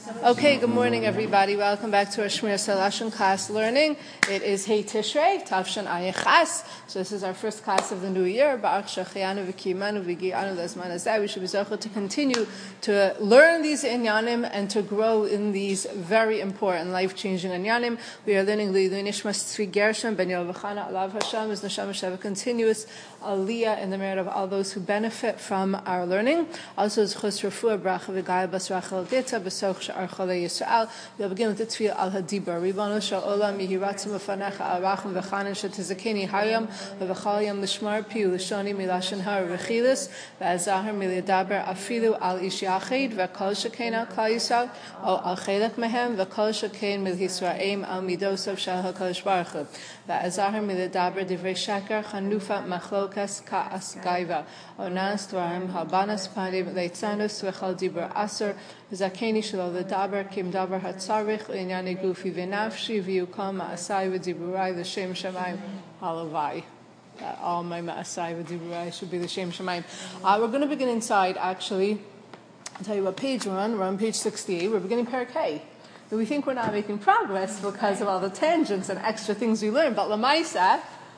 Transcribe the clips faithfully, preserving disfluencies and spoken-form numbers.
Okay, good morning, everybody. Welcome back to our Shmir Salashon class learning. It is Hey Tishrei, Tavshan Ayin Chas. So this is our first class of the new year. Ba'ach Shachayanu v'kiyamanu v'gi'anu l'zman hazeh. We should be zocheh to continue to learn these inyanim and to grow in these very important, life-changing inyanim. We are learning Li'ilui Nishmas Tzvi Gershon Ben Yoel V'chana Alav Hashem as Neshama Sheva, continuous aliyah in the merit of all those who benefit from our learning. Also, it's Chus Refuah Bracha V'Gaya Bas Rachel Gita B'Soch Sha'ar Cholei Yisrael. We'll begin with the Tefillah Al Hadibur. Ribbono Shel Olam Yehi Ratzon B'Fanecha Al Rachum V'Chanan Shetizakeni Hayam V'V'chal Yom L'Shmar Pi U'Lashoni Milashon Har V'Chilas V'Azahar Milidaber Afilu Al Ish Yachid V'Kol Shekein Al Klal Yisrael O Al Chelek Mehem V'Kol Shekein Mil Yisrael Al Midosav Shel HaKadosh Baruch Hu V'Azahar Milidaber Divrei Sheker Chanufa Machlokas Ka'as Gaiva Onas Dvarim Halbanas Panim Leitzanus V'Chal Dibur Aser Zakeni Shelo L'Daber Kim Daber Hatzarich L'Inyani Gufi V'Nafshi V'Yukam Ma'asai V'Diburai L'Shem Shamayim Halavai. That all my Ma'asai V'Diburai should be L'Shem Shamayim. Uh, we're going to begin inside, actually. I'll tell you what page we're on. We're on page sixty-eight. We're beginning Perek Hey. We think we're not making progress because of all the tangents and extra things we learn, but Lamaisa,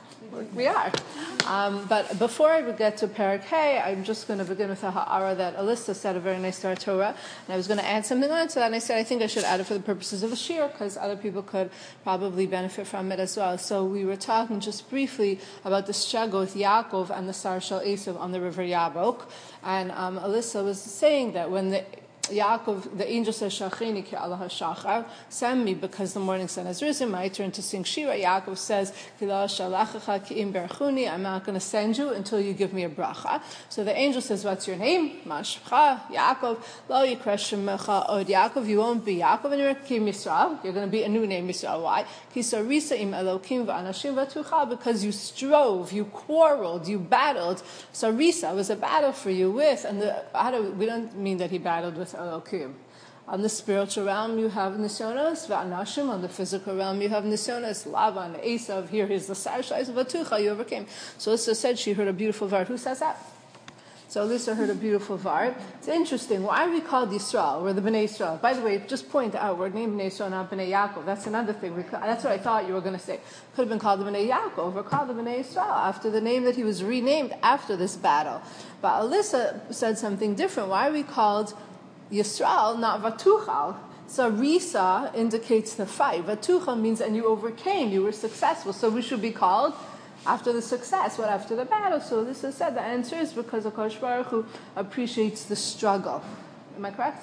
we are. Um, but before I would get to Perek Hey, I'm just going to begin with a ha'ara that Alyssa said, a very nice Torah Torah, and I was going to add something on to that, and I said I think I should add it for the purposes of a shir, because other people could probably benefit from it as well. So we were talking just briefly about the struggle with Yaakov and the Sar Shel Esav on the river Yabok, and um, Alyssa was saying that when the Yaakov, the angel says, Shachini ki Allah hashachar, send me because the morning sun has risen. My turn to sing Shira. Yaakov says, Kila shalachacha ki im berchuni, I'm not going to send you until you give me a bracha. So the angel says, what's your name? Mashcha, Yaakov. Lo yikresh shemecha od Yaakov, you won't be Yaakov, and you're Kim Yisrael. You're going to be a new name, Yisrael. Why? Ki sarisa im elokim v'anashim v'tucha, because you strove, you quarreled, you battled. Sarisa was a battle for you with, and the battle, we don't mean that he battled with Elokim. On the spiritual realm, you have Nisonos, V'anashim. On the physical realm, you have Nisonos, Lavan, Esav. Here is the Sar Shel Esav, V'tucha, you overcame. So Lisa said she heard a beautiful vart. Who says that? So Lisa heard a beautiful vart. It's interesting. Why are we called Yisrael? We're the Bnei Yisrael. By the way, just point out, we're named Bnei Yisrael, not Bnei Yaakov. That's another thing. We, that's what I thought you were going to say. Could have been called the Bnei Yaakov. We're called the Bnei Yisrael after the name that he was renamed after this battle. But Alyssa said something different. Why are we called Yisrael, not Vatuchal? So Risa indicates the fight. Vatuchal means, and you overcame, you were successful. So we should be called after the success, what after the battle? So this is said, the answer is because HaKadosh Baruch Hu appreciates the struggle. Am I correct?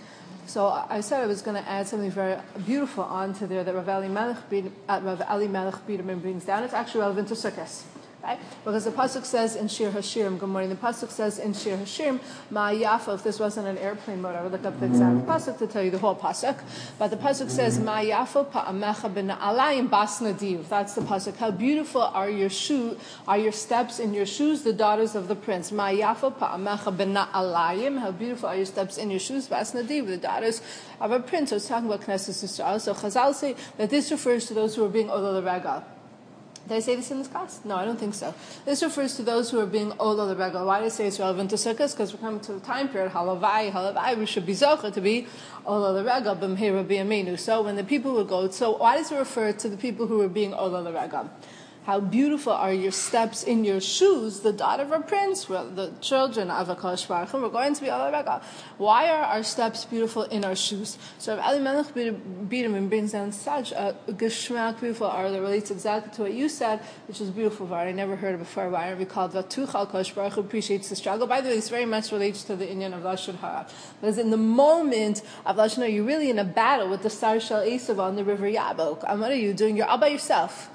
So I said I was going to add something very beautiful onto there that Rav Eli Melech, uh, Rav Eli Melech Biderman brings down. It's actually relevant to Sukkot. Right? Because the pasuk says in Shir Hashirim, good morning, the pasuk says in Shir Hashirim, Ma Yafa, if this wasn't an airplane mode, I would look up the exact pasuk to tell you the whole pasuk. But the pasuk says, Ma Yafa pa'amecha b'na'alayim bas nadiv. That's the pasuk. How beautiful are your shoe, are your steps in your shoes, the daughters of the prince. Ma Yafa pa'amecha b'na'alayim. How beautiful are your steps in your shoes, bas nadiv, the daughters of a prince. So it's talking about Knesset Yisrael. So Chazal say that this refers to those who are being Ola L'Regal. Did I say this in this class? No, I don't think so. This refers to those who are being Ola L'Regal. Why do I say it's relevant to Sukkot? Because we're coming to the time period, Halavai, Halavai, we should be Zocha to be Ola L'Regal, B'mhira B'yamenu. So when the people would go, so why does it refer to the people who are being Ola L'Regal? How beautiful are your steps in your shoes, the daughter of a prince, well, the children of HaKadosh Baruch Hu. We're going to be Ola L'Regal. Why are our steps beautiful in our shoes? So Rav Eli Melech Biderman brings down such a geschmack beautiful art that relates exactly to what you said, which is beautiful art. I never heard it before. Why are we called Vatuchal? HaKadosh Baruch Hu appreciates the struggle. By the way, this very much relates to the inyan of Lashon Hara. Because in the moment of Lashon Hara, you're really in a battle with the Sar Shel Esav on the river Yabok. And what are you doing? You're all by yourself.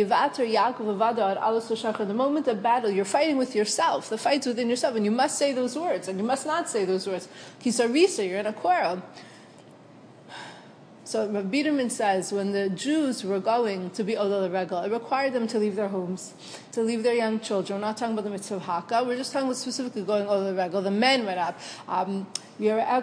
The moment of battle, you're fighting with yourself. The fight's within yourself, and you must say those words, and you must not say those words. Kisarisa, you're in a quarrel. So Rav Biderman says when the Jews were going to be Ola L'Regal, it required them to leave their homes, to leave their young children. We're not talking about the mitzvah of Haka. We're just talking about specifically going Ola L'Regal. The men went up. Um, All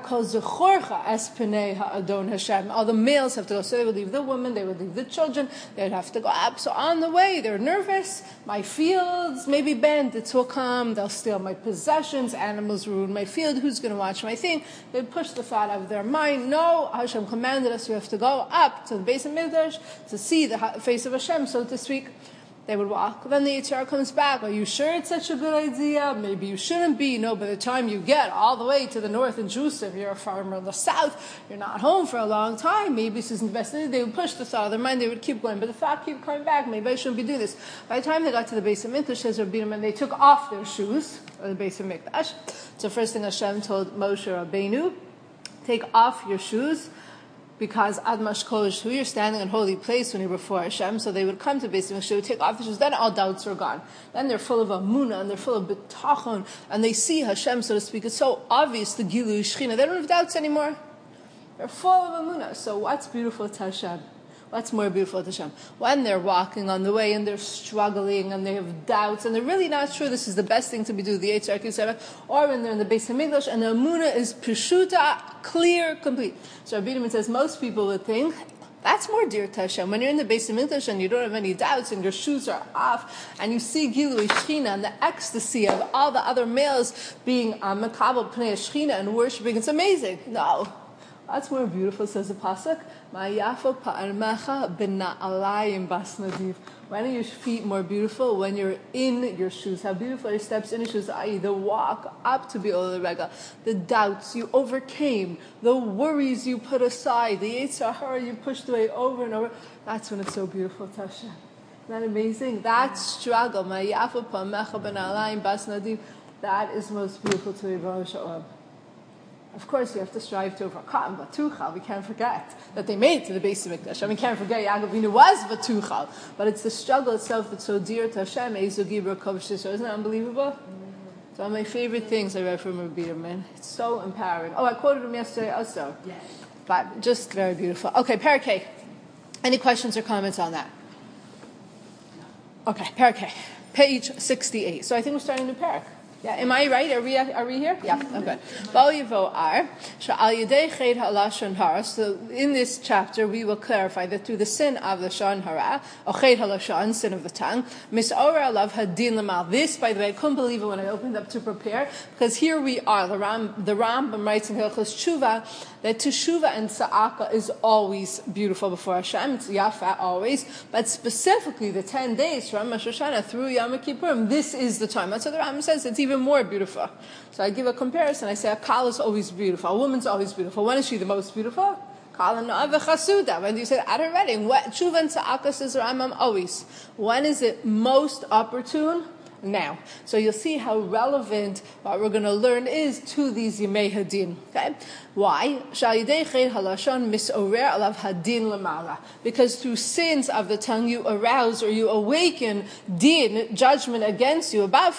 the males have to go. So they would leave the women, they would leave the children, they would have to go up. So on the way, they're nervous. My fields, maybe bandits will come, they'll steal my possessions, animals ruin my field, who's going to watch my thing? They push the thought out of their mind. No, Hashem commanded us, we have to go up to the base of Mikdash to see the face of Hashem, so to speak. They would walk. Then the Yetzer Hara comes back. Are you sure it's such a good idea? Maybe you shouldn't be. No, by the time you get all the way to the north in Jerusalem, if you're a farmer in the south, you're not home for a long time. Maybe this isn't the best thing. They would push the thought of their mind. They would keep going. But the thought keep coming back. Maybe I shouldn't be doing this. By the time they got to the base of Mikdash, says Rabbi Yehuda, they took off their shoes, or the base of Mikdash. So first thing Hashem told Moshe Rabbeinu, take off your shoes, because Admash Kodesh, who you're standing in holy place when you're before Hashem, so they would come to Beis Mikdash, they would take off the shoes, then all doubts are gone. Then they're full of Amunah, and they're full of B'tachon, and they see Hashem, so to speak. It's so obvious, the Gilui Shechina. They don't have doubts anymore. They're full of Amunah. So what's beautiful to Hashem? What's more beautiful to Hashem? When they're walking on the way and they're struggling and they have doubts and they're really not sure this is the best thing to be doing, the Yetzer Hara, or when they're in the Beis HaMikdash and the Amunah is Peshuta, clear, complete. So Rabbi Yehuda says most people would think that's more dear to Hashem. When you're in the Beis HaMikdash and you don't have any doubts and your shoes are off and you see Gilui Shechina and the ecstasy of all the other males being Makabel Pnei Shechina and worshiping, it's amazing. No. That's more beautiful, says the pasuk. When are your feet more beautiful? When you're in your shoes. How beautiful are your steps in your shoes? that is, the walk up to be Ola Rega. The doubts you overcame. The worries you put aside. The Yetzer Hara you pushed away over and over. That's when it's so beautiful, Tasha. Isn't that amazing? That struggle. That is most beautiful to me, Baruch Shalom. Of course, you have to strive to overcome Vatuchal. We can't forget that they made it to the Beis HaMikdash. I mean, we can't forget Yaakov Avinu was Vatuchal. But it's the struggle itself that's so dear to Hashem. Ezu Gibra Kovish Yisrael. Isn't that unbelievable? It's one of my favorite things I read from Rabbi Yehuda, man. It's so empowering. Oh, I quoted him yesterday also. Yes. But just very beautiful. Okay, Parakeh. Any questions or comments on that? Okay, Parakeh. Page sixty-eight. So I think we're starting a new parak. Yeah, am I right? Are we are we here? Yeah, okay. So in this chapter, we will clarify that through the sin of the Lashon Hara, or Chet HaLashon, sin of the tongue, Mis'ora Alav Hadin Lamal. This, by the way, I couldn't believe it when I opened up to prepare, because here we are. The Ram, the Rambam writes in Hilchos Tshuva that Teshuva and Sa'aka is always beautiful before Hashem. It's Yafa always, but specifically the ten days from Rosh Hashanah through Yom Kippurim, this is the time. That's what the Rambam says. It's even more beautiful. So I give a comparison. I say a kal is always beautiful. A woman's always beautiful. When is she the most beautiful? Kal and chasuda. When do you say at her wedding? Tshuva and Sa'aka says Rambam always. When is it most opportune? Now. So you'll see how relevant what we're going to learn is to these Yemei Hadin. Okay? Why? Because through sins of the tongue you arouse or you awaken din, judgment against you above.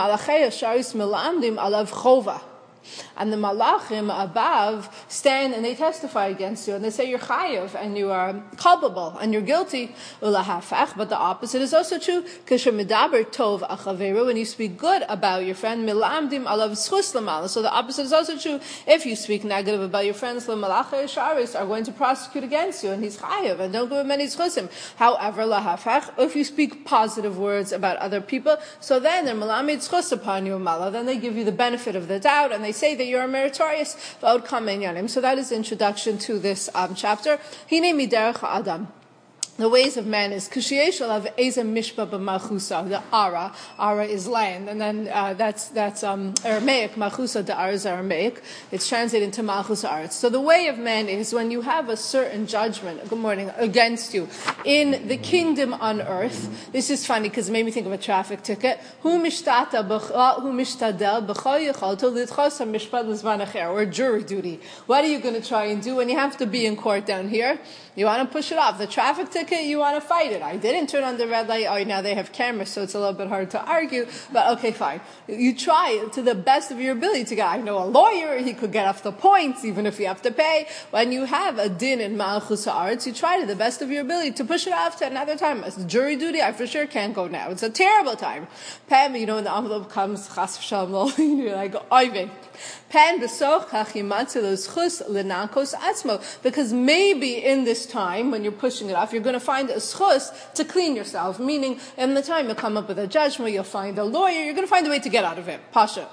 And the malachim above stand and they testify against you and they say you're chayav and you are culpable and you're guilty. But the opposite is also true. When you speak good about your friend, so the opposite is also true. If you speak negative about your friends, the malachim are going to prosecute against you and he's chayav and don't give him any schusim. However, if you speak positive words about other people, so then they're malamid schus upon you, then they give you the benefit of the doubt and they say that you're meritorious. So that is the introduction to this um, chapter. Hine miderech Adam. The ways of man is Kushiyeshalav Eza Mishpa B'Malchusa. The Ara, Ara is land, and then uh, that's that's um, Aramaic. Malchusa the Ara is Aramaic. It's translated into Malchus Arts. So the way of man is when you have a certain judgment. Good morning against you in the kingdom on earth. This is funny because it made me think of a traffic ticket. Hu mishtata hu mishtadel b'chol yichol to lidchos hamishpat l'zman acher, or jury duty. What are you going to try and do when you have to be in court down here? You want to push it off. The traffic ticket, you want to fight it. I didn't turn on the red light. Oh, now they have cameras, so it's a little bit hard to argue. But okay, fine. You try to the best of your ability to get, I know a lawyer, he could get off the points, even if you have to pay. When you have a din in Malchus Haaretz, you try to the best of your ability to push it off to another time. As jury duty, I for sure can't go now. It's a terrible time. Pam, you know, when the envelope comes, chas v'shalom, you're like, oy vey. Because maybe in this time, when you're pushing it off, you're going to find a schus to clean yourself. Meaning, in the time you'll come up with a judgment, you'll find a lawyer, you're going to find a way to get out of it. Pasha.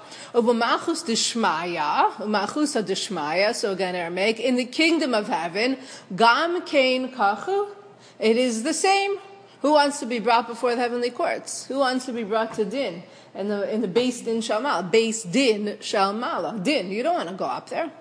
So again, Aramaic, in the kingdom of heaven, gam kein kachu, it is the same. Who wants to be brought before the heavenly courts? Who wants to be brought to din? In the, in the base din shalmala. Base din shalmala. Din. You don't want to go up there.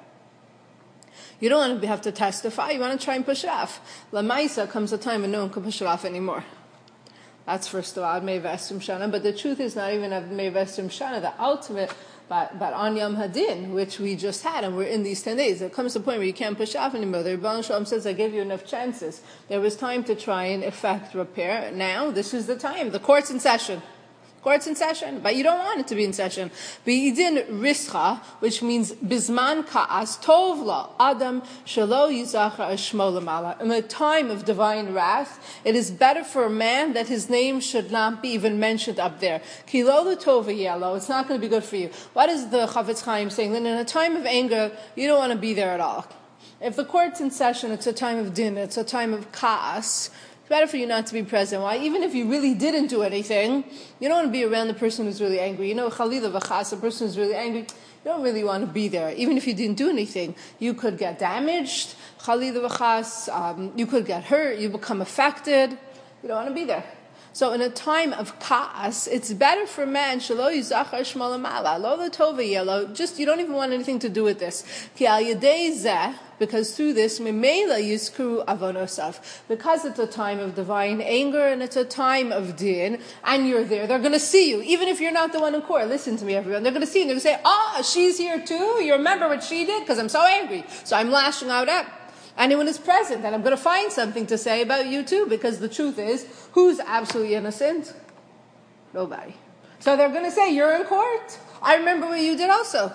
You don't want to have to testify. You want to try and push it off. Lamaisa comes a time when no one can push it off anymore. That's first of all, Mei Vestim Shana. But the truth is not even of Mei Vestim Shana. The ultimate, but, but on Yom Hadin, which we just had, and we're in these ten days, it comes to a point where you can't push off anymore. The Rebbeinu Shalom says, I gave you enough chances. There was time to try and effect repair. Now, this is the time. The court's in session. Court's in session, but you don't want it to be in session. B'idin rischa, which means bisman ka'as tovla adam shelo yizachar shmo lamala. In the time of divine wrath, it is better for a man that his name should not be even mentioned up there. Kilo l'tova yellow. It's not going to be good for you. What is the Chavetz Chaim saying? Then in a time of anger, you don't want to be there at all. If the court's in session, it's a time of din, it's a time of ka'as. It's better for you not to be present. Why? Even if you really didn't do anything, you don't want to be around the person who's really angry. You know, Chalila v'chas, the person who's really angry, you don't really want to be there. Even if you didn't do anything, you could get damaged. Chalila v'chas, um, you could get hurt. You become affected. You don't want to be there. So in a time of ka'as, it's better for a man, shelo yizachar shmo lamala, lo l'tova yelo, just, you don't even want anything to do with this. Ki al yedei zeh, because through this, memela yizkuru avonosav. Because it's a time of divine anger and it's a time of din, and you're there, they're going to see you, even if you're not the one in court. Listen to me, everyone. They're going to see you and they're going to say, ah, oh, she's here too? You remember what she did? Because I'm so angry. So I'm lashing out at anyone is present, and I'm going to find something to say about you too, because the truth is, who's absolutely innocent? Nobody. So they're going to say, you're in court. I remember what you did also.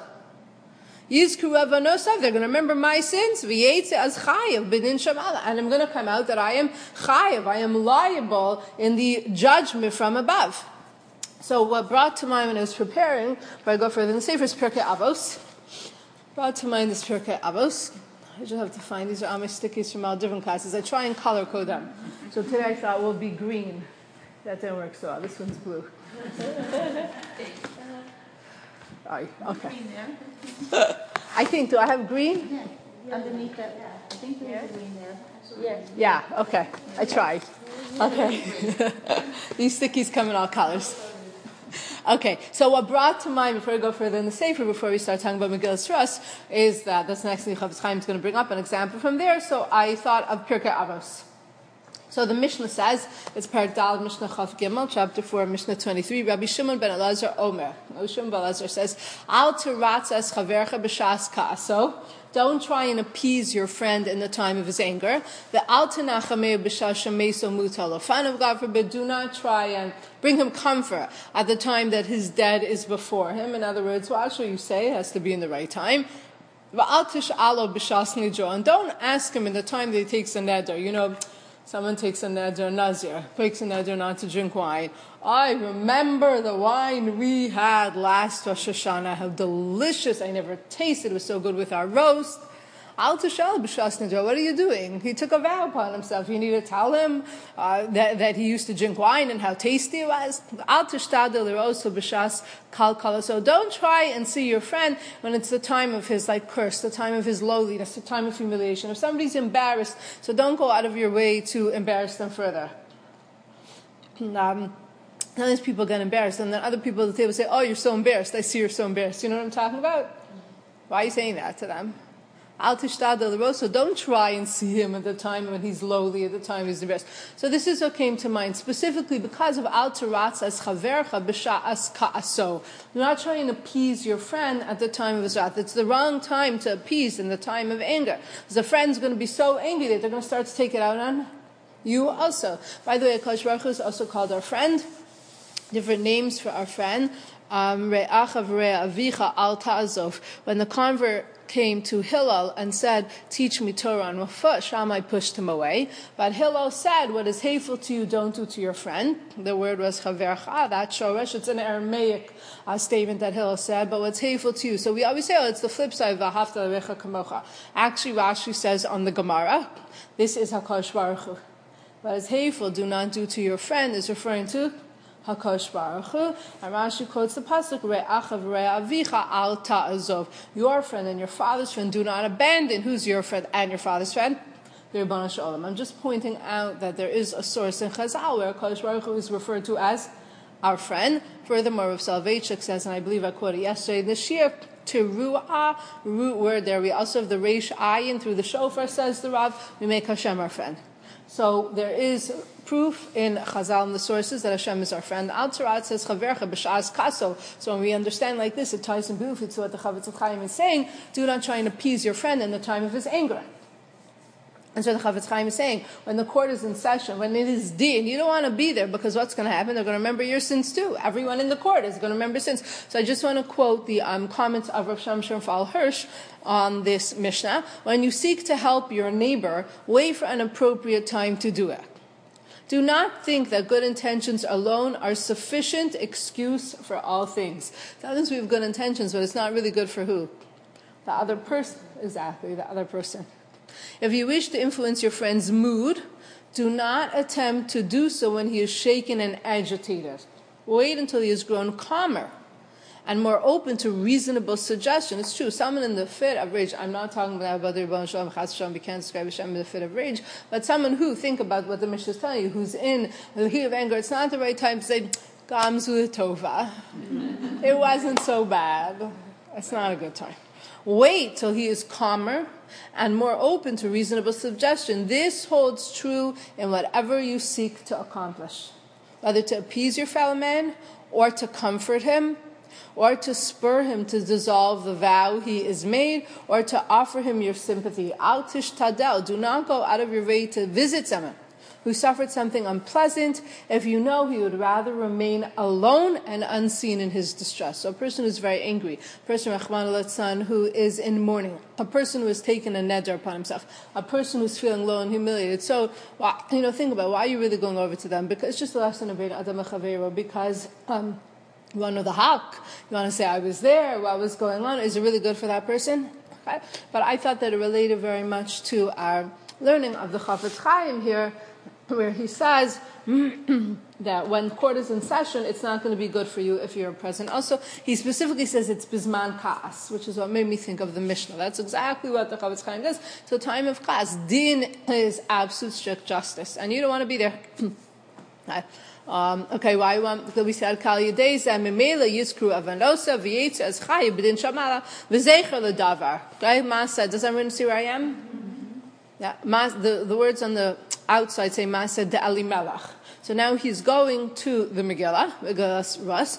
Yizkuru avanosav, they're going to remember my sins. V'yetze as chayav b'din shamala, and I'm going to come out that I am chayav, I am liable in the judgment from above. So what brought to mind when I was preparing, before I go further in the Sefer, is Pirkei Avos. Brought to mind this Pirkei Avos. I just have to find, these are all my stickies from all different classes. I try and color code them. So today I thought we'll be green. That didn't work so well. This one's blue. Oh, okay. I think, do I have green? Yeah. Underneath that, yeah. I think there's yeah. green there. Yes. Yeah, okay. I tried. Okay. These stickies come in all colors. Okay, so what brought to mind, before we go further in the Sefer, before we start talking about Megillas Shras, is that that's next thing Chavetz Chaim is going to bring up an example from there, so I thought of Pirkei Avos. So the Mishnah says, it's Perek Dal, Mishnah Chav Gimel, chapter four, Mishnah twenty-three, Rabbi Shimon ben Elazar Omer. Rabbi Shimon ben Elazar says, Al tiratzas chavercha b'shas ka'aso. Don't try and appease your friend in the time of his anger. The al tenachameh b'shas shemeso mutal of God forbid, do not try and bring him comfort at the time that his dead is before him. In other words, what shall you say? It has to be in the right time. V'al tish'alo b'shas nidro. And don't ask him in the time that he takes a neder. You know, someone takes a neder nazir, takes a neder not to drink wine. I remember the wine we had last Rosh Hashanah, how delicious. I never tasted it. It was so good with our roast. Al tishal b'shas nidro. What are you doing? He took a vow upon himself. You need to tell him uh, that, that he used to drink wine and how tasty it was. Al tishtadel liroso b'shas kal kala. So don't try and see your friend when it's the time of his like curse, the time of his lowliness, the time of humiliation. If somebody's embarrassed, so don't go out of your way to embarrass them further. Um, Sometimes people get embarrassed, and then other people at the table say, oh, you're so embarrassed. I see you're so embarrassed. You know what I'm talking about? Why are you saying that to them? Al tishtadel liroso. Don't try and see him at the time when he's lowly, at the time he's embarrassed. So this is what came to mind, specifically because of al tiratzas chavercha b'sha'as ka'aso. Do not try and appease your friend at the time of his wrath. It's the wrong time to appease in the time of anger. Because the friend's going to be so angry that they're going to start to take it out on you also. By the way, HaKadosh Baruch Hu is also called our friend. Different names for our friend. um, Re'achav re'avicha al ta'azov. When the convert came to Hillel and said, teach me Torah on my foot, Shammai pushed him away. But Hillel said, what is hateful to you, don't do to your friend. The word was chavercha, that shoresh. It's an Aramaic uh, statement that Hillel said, but what's hateful to you? So we always say, oh, it's the flip side of v'ahavta l'recha kamocha. Actually, Rashi says on the Gemara, this is HaKadosh Baruch Hu. What is hateful, do not do to your friend, is referring to HaKadosh Baruch Hu. And Rashi quotes the pasuk, Re'achav re'avicha al ta'azov. Your friend and your father's friend do not abandon. Who's your friend and your father's friend? The Ribono Shel Olam. I'm just pointing out that there is a source in Chazal where HaKadosh Baruch Hu is referred to as our friend. Furthermore, Rav Soloveitchik says, and I believe I quoted yesterday, the Shir Teruah, root word there. We also have the Reish Ayin through the shofar, says the Rav. We make Hashem our friend. So there is proof in Chazal and the sources that Hashem is our friend. Al Torah says Chavercha b'shas kaso. So when we understand like this, it ties in beautifully to what the Chavetz Chaim is saying. Do not try and appease your friend in the time of his anger. And so the Chavetz Chaim is saying, when the court is in session, when it is din, you don't want to be there because what's going to happen? They're going to remember your sins too. Everyone in the court is going to remember sins. So I just want to quote the um, comments of Rav Shamshon Fal Hirsch on this Mishnah. When you seek to help your neighbor, wait for an appropriate time to do it. Do not think that good intentions alone are sufficient excuse for all things. Sometimes we have good intentions, but it's not really good for who? The other person. Exactly, the other person. If you wish to influence your friend's mood, do not attempt to do so when he is shaken and agitated. Wait until he has grown calmer and more open to reasonable suggestion. It's true, someone in the fit of rage, I'm not talking about the Ribono Shel Olam, Chas V'Shalom, we can't describe Hashem in the fit of rage, but someone who, think about what the Mishnah is telling you, who's in the heat of anger, it's not the right time to say, Gamzu Tova. It wasn't so bad. It's not a good time. Wait till he is calmer and more open to reasonable suggestion. This holds true in whatever you seek to accomplish, whether to appease your fellow man or to comfort him, or to spur him to dissolve the vow he is made, or to offer him your sympathy. Al tishtadel, do not go out of your way to visit someone who suffered something unpleasant if you know he would rather remain alone and unseen in his distress. So a person who's very angry, a person, Rahman al-Litzan, who is in mourning, a person who has taken a neder upon himself, a person who's feeling low and humiliated. So, you know, think about, why are you really going over to them? Because it's just a lesson of Adam Chavero, because um, you want to know the hak. You want to say, I was there, what was going on. Is it really good for that person? Okay. But I thought that it related very much to our learning of the Chavetz Chaim here, where he says that when court is in session, it's not going to be good for you if you're present. Also, he specifically says it's bisman kaas, which is what made me think of the Mishnah. That's exactly what the Chavetz Chaim does. So time of kaas, din is absolute strict justice, and you don't want to be there. Um, okay, why want, because we said, Kal Yedeza, Mimela, Yiskru, Avanosa, V'yetz, as Chai, B'din Shamala, V'zecher L'davar. Okay, Masa, does everyone see where I am? Yeah, Mas, the, the words on the outside say Masa de Elimelech. So now he's going to the Megillah, Megillah Rus.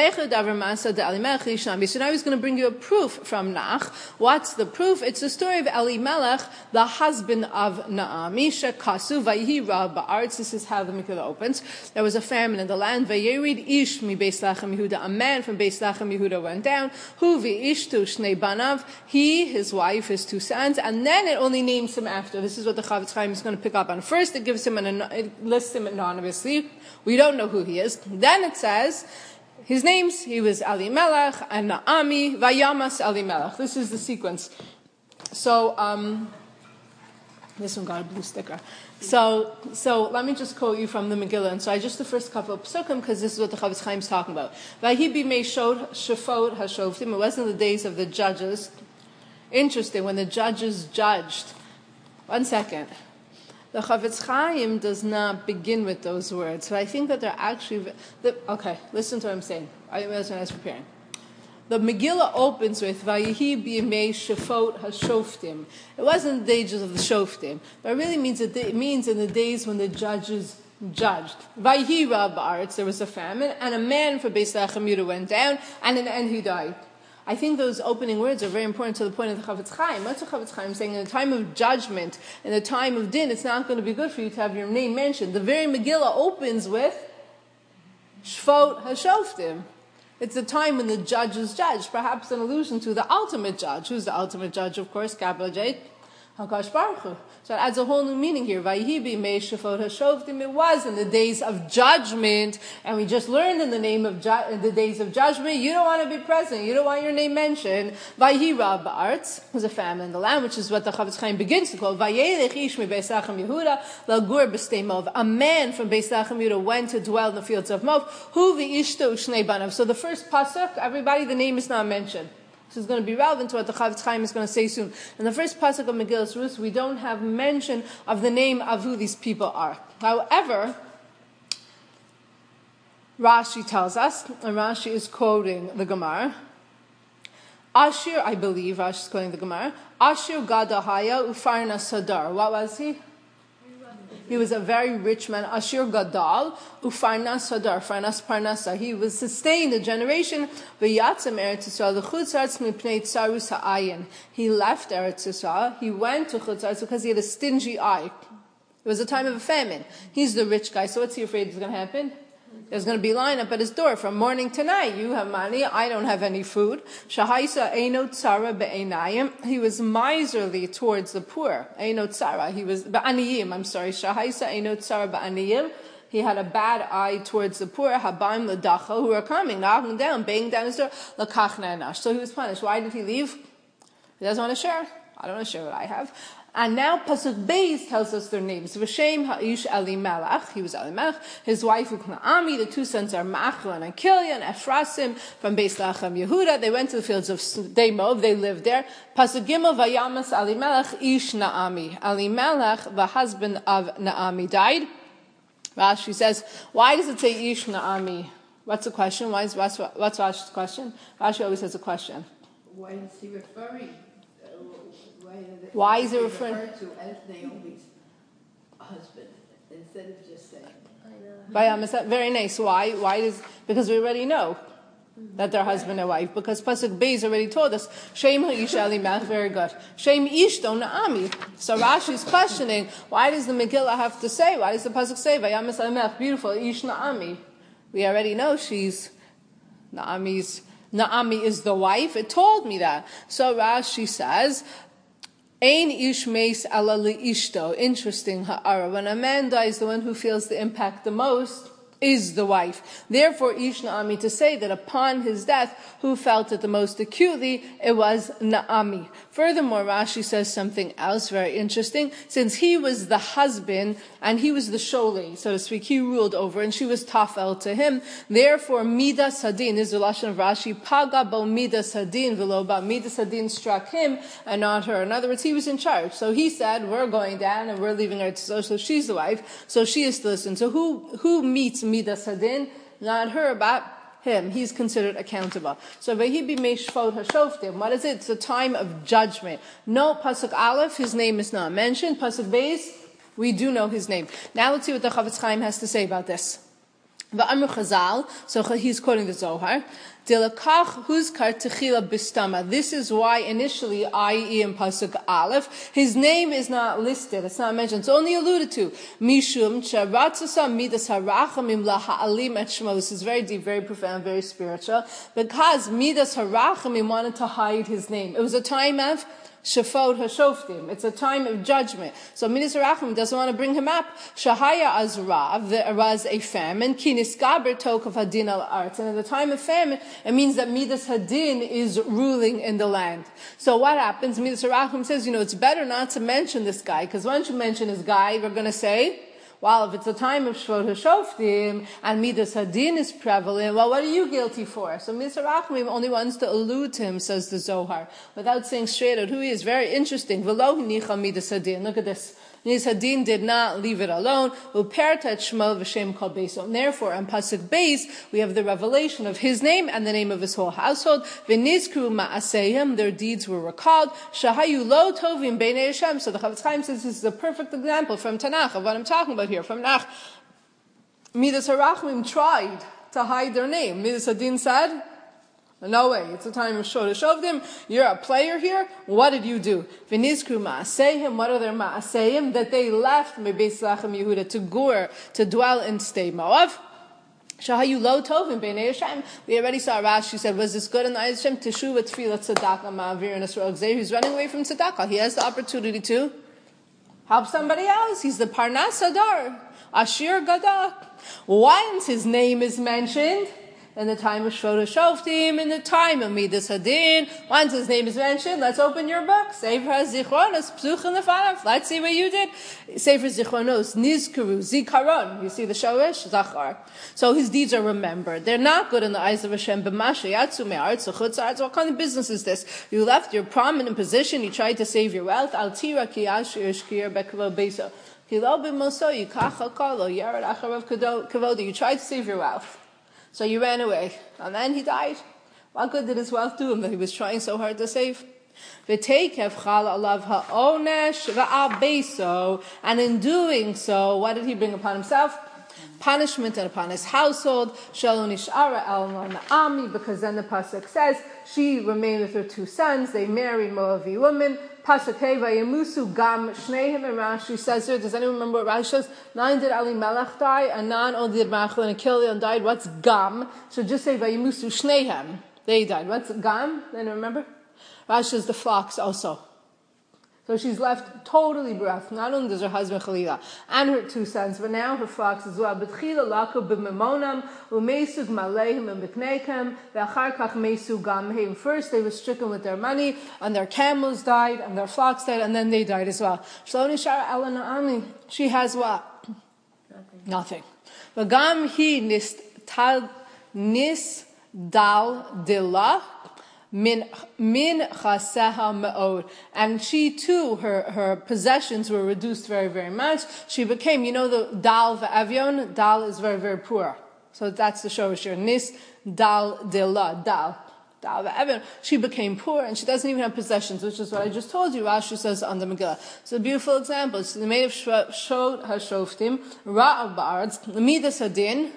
So now he's going to bring you a proof from Nach. What's the proof? It's the story of Elimelech, the husband of Naomi. Shekasu vayhi ra ba'aretz. This is how the Megillah opens. There was a famine in the land. Vayerid ish mi Beis Lachem Yehuda. A man from Beis Lachem Yehuda went down. Hu v'ishtu shnei banav. He, his wife, his two sons. And then it only names him after. This is what the Chavetz Chaim is going to pick up on. First, it gives him an, it lists him anonymously. We don't know who he is. Then it says, his names, he was Elimelech and Naomi, Vayamas Elimelech. This is the sequence. So, um, this one got a blue sticker. So, so let me just quote you from the Megillah. And so I just the first couple of psukim, because this is what the Chavetz Chaim is talking about. Vahi b'mei shafot hashoftim. It wasn't the days of the judges. Interesting, when the judges judged. One second. The Chavetz Chaim does not begin with those words, but I think that they're actually... The, okay, listen to what I'm saying. I was when I was preparing. The Megillah opens with Vayihi b'yimei shafot hashoftim. It wasn't the days of the shoftim, but it really means that it means in the days when the judges judged. Vayihi ra ba'aretz, there was a famine, and a man from Beis Lachem Yehuda went down, and in the end he died. I think those opening words are very important to the point of the Chavetz Chaim. What's the Chavetz Chaim saying? In the time of judgment, in the time of din, it's not going to be good for you to have your name mentioned. The very Megillah opens with Shfot HaShoftim. It's a time when the judge is judged, perhaps an allusion to the ultimate judge. Who's the ultimate judge, of course? Capital J, HaKadosh Baruch Hu. So it adds a whole new meaning here. Vayihi b'mei shafot hashoftim. It was in the days of judgment, and we just learned in the name of ju- in the days of judgment. You don't want to be present. You don't want your name mentioned. Vayihi ra ba'artz was a famine in the land, which is what the Chavetz Chaim begins to call. Vayelech ish mi Beis Lachem Yehuda lagur b'stei Mov. A man from Beis Lachem Yehuda went to dwell in the fields of Mov. Hu v'ishto ushnei banav. So the first pasuk, everybody, the name is not mentioned. This is going to be relevant to what the Chavetz Chaim is going to say soon. In the first pasuk of Megillas Ruth, we don't have mention of the name of who these people are. However, Rashi tells us, and Rashi is quoting the Gemara, Ashir, I believe, Rashi is quoting the Gemara, Ashir Gadahaya Ufarna Sadar. What was he? He was a very rich man, Ashir Gadal, Ufarnas Sadar, Farnas Parnasa. He was sustained a generation. V'yatzem Eretz Yisrael l'chutz aretz mipnei tzarus ha'ayin. He left Eretz Yisrael. He went to Chutz Aretz because he had a stingy eye. It was a time of a famine. He's the rich guy, so what's he afraid is going to happen? There's going to be line up at his door from morning to night. You have money, I don't have any food. Shahaisa eino tzara be'einayim. He was miserly towards the poor. Eino tzara. He was be'aniyim. I'm sorry. Shahaisa eino tzara be'aniyim. He had a bad eye towards the poor. Habaim l'dacha, who are coming, knocking down, banging down his door. L'kach na'anash. So he was punished. Why did he leave? He doesn't want to share. I don't want to share what I have. And now Pasuk Beis tells us their names. V'shem ha'ish Elimelech, he was Elimelech. His wife Uknaami, the two sons are Machlon and Kilian, Ephrasim, from Beis Lachem Yehuda. They went to the fields of Sdei Mov, they lived there. Pasuk Gimel, Vayamas Elimelech, Ish Naami. Elimelech, the husband of Naami, died. Rashi says, why does it say Ish Naami? What's the question? Why is, what's, what's Rashi's question? Rashi always has a question. Why is he referring? Why is it referring to as Naomi's husband instead of just saying? By very nice. Why? Why does? Because we already know that they're husband and wife. Because Pasuk Beis already told us. Shem ha'ish Elimelech. Very good. Shem ishto Naami. So Rashi is questioning. Why does the Megillah have to say? Why does the Pasuk say Vayamas Elimelech? Beautiful ish Naami. We already know she's Naami's. Naami is the wife. It told me that. So Rashi says. Ein ish meis ala li'ishto. Interesting ha'ara. When a man dies, the one who feels the impact the most is the wife. Therefore, ish Naami, to say that upon his death, who felt it the most acutely, it was Naami. Furthermore, Rashi says something else very interesting. Since he was the husband, and he was the sholi, so to speak, he ruled over, and she was tafel to him. Therefore, Midas Hadin, this is the lashon of Rashi, Paga bo Midas Hadin, v'lo ba Midas Hadin struck him, and not her. In other words, he was in charge. So he said, we're going down, and we're leaving her, so, so she's the wife, so she is to listen. So who, who meets Midas Hadin? Not her, but him. He's considered accountable. So Vahi b'mei shfot hashoftim. What is it? It's a time of judgment. No, Pasuk Aleph, his name is not mentioned. Pasuk Beis, we do know his name. Now let's see what the Chavetz Chaim has to say about this. V'amru Chazal, so he's quoting the Zohar. Dilakach huzkar techila bistama. This is why initially, that is in Pasuk Aleph, his name is not listed. It's not mentioned. It's only alluded to. Mishum charatzasa midas harachamim laha'alim et shmo. This is very deep, very profound, very spiritual. Because midas harachamim wanted to hide his name. It was a time of Shafot Hashoftim. It's a time of judgment. So Midas Harachim doesn't want to bring him up. Shahaya Azrav, there was a famine. Kinis Gaber Tokov Hadin al Arts. And at the time of famine, it means that Midas Hadin is ruling in the land. So what happens? Midas Harachim says, you know, it's better not to mention this guy, because once you mention this guy, we're going to say, well, if it's a time of Shvot HaShoftim and Midas Hadin is prevalent, well, what are you guilty for? So Midas Harachim only wants to allude to him, says the Zohar, without saying straight out who he is. Very interesting. V'lo hinicha Midas Hadin. Look at this. Midas Hadin did not leave it alone. Upertat Shmo v'shem kol beiso. And therefore, on Pasuk Beis, we have the revelation of his name and the name of his whole household. V'nizkru ma'asehim, their deeds were recalled. Shahayu lo tovim b'nei Hashem. So the Chavetz Chaim says this is a perfect example from Tanakh of what I'm talking about here. From Nach, Midas Harachim tried to hide their name. Midas Hadin said, no way, it's a time of Shvot HaShoftim. You're a player here. What did you do? V'nizkru ma'asehim. What are their ma'asehim? That they left Beis Lachem Yehuda to Gur, to dwell in Sdei Moav. Shahayu lo tovim b'nei Hashem. We already saw Rashi said, was this good in the eyes of Hashem? Teshuva tefillah tzedakah ma'avir in Yisrael gzeir. He's running away from tzedakah. He has the opportunity to help somebody else. He's the parnas hadar, ashir gadah. Once his name is mentioned, in the time of Shvoda Shoftim, in the time of Midas Hadin, once his name is mentioned, let's open your book. Sefer HaZichronos, Psuch Lefanav. Let's see what you did. Sefer Zichronos, Nizkaru, Zikaron. You see the Shoresh? Zachar. So his deeds are remembered. They're not good in the eyes of Hashem. B'masha yatsu me'aretz v'chutz. What kind of business is this? You left your prominent position, you tried to save your wealth. Al tira ki ashir shkir bekavo beso. Kilo b'moso yikach hakalo yared acharav kavoda. You tried to save your wealth. So you ran away, and then he died. What good did his wealth do him that he was trying so hard to save? And in doing so, what did he bring upon himself? Punishment and upon his household. Because then the pasuk says, she remained with her two sons, they married Moavi women. Pasuk Hey Vayemusu Gam Shneihem, and Rashi says here, does anyone remember what Rashi says? Nine did Ali Melech die, and nine only did Machlon and Kilion died. What's Gam? So just say Vayemusu Shneihem. They died. What's Gam? Then remember? Rashi says the flocks also. So she's left totally bereft. Not only does her husband Chalila and her two sons, but now her flocks as well. B'tchila lako b'memonam u'meisug maleihim and b'kneikem ve'achar kach meisug gamheim. First they were stricken with their money, and their camels died, and their flocks died, and then they died as well. Shloni shara ela na'ami. She has what? Nothing. V'gam hi nis tal nis dal dila. Min min chaseha me'od, and she too, her her possessions were reduced very very much. She became, you know, the dal ve'avion. Dal is very very poor, so that's the shorish here. Nis dal dila dal dal ve'avion. She became poor, and she doesn't even have possessions, which is what I just told you. Rashi says on the Megillah. It's a beautiful example. It's the made of shod hashoftim ra'av ba'aretz midas hadin.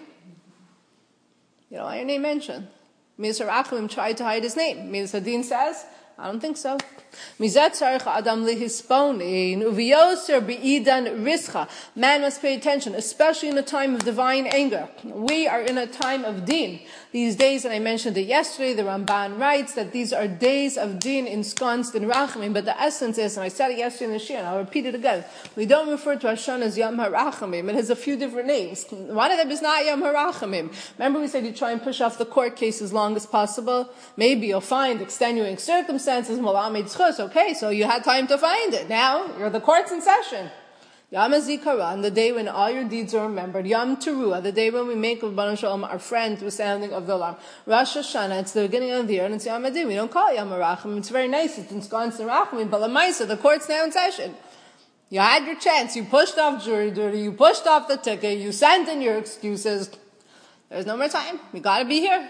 You know, your name mentioned. Midas HaRachamim tried to hide his name. Midas Hadin says, I don't think so. Mizat tzarich adam lihisponin uviyoser beidan rischa. Man must pay attention, especially in a time of divine anger. We are in a time of din. These days, and I mentioned it yesterday, the Ramban writes that these are days of din ensconced in Rachamim, but the essence is, and I said it yesterday in the Shir, and I'll repeat it again, we don't refer to Hashanah as Yom HaRachamim. It has a few different names. One of them is not Yom HaRachamim. Remember we said you try and push off the court case as long as possible? Maybe you'll find extenuating circumstances, Malamid Chus. Okay, so you had time to find it. Now, you're the court's in session. Yom HaZikaron, the day when all your deeds are remembered. Yom Teruah, the day when we make Rabbanan Shalom our friend with sounding of the alarm. Rosh Hashanah, it's the beginning of the year, and it's Yom HaDin. We don't call it Yom HaRachamim. It's very nice. It's ensconced in Rachamim, but Lamaisa, the court's now in session. You had your chance. You pushed off jury duty. You pushed off the ticket. You sent in your excuses. There's no more time. We gotta be here.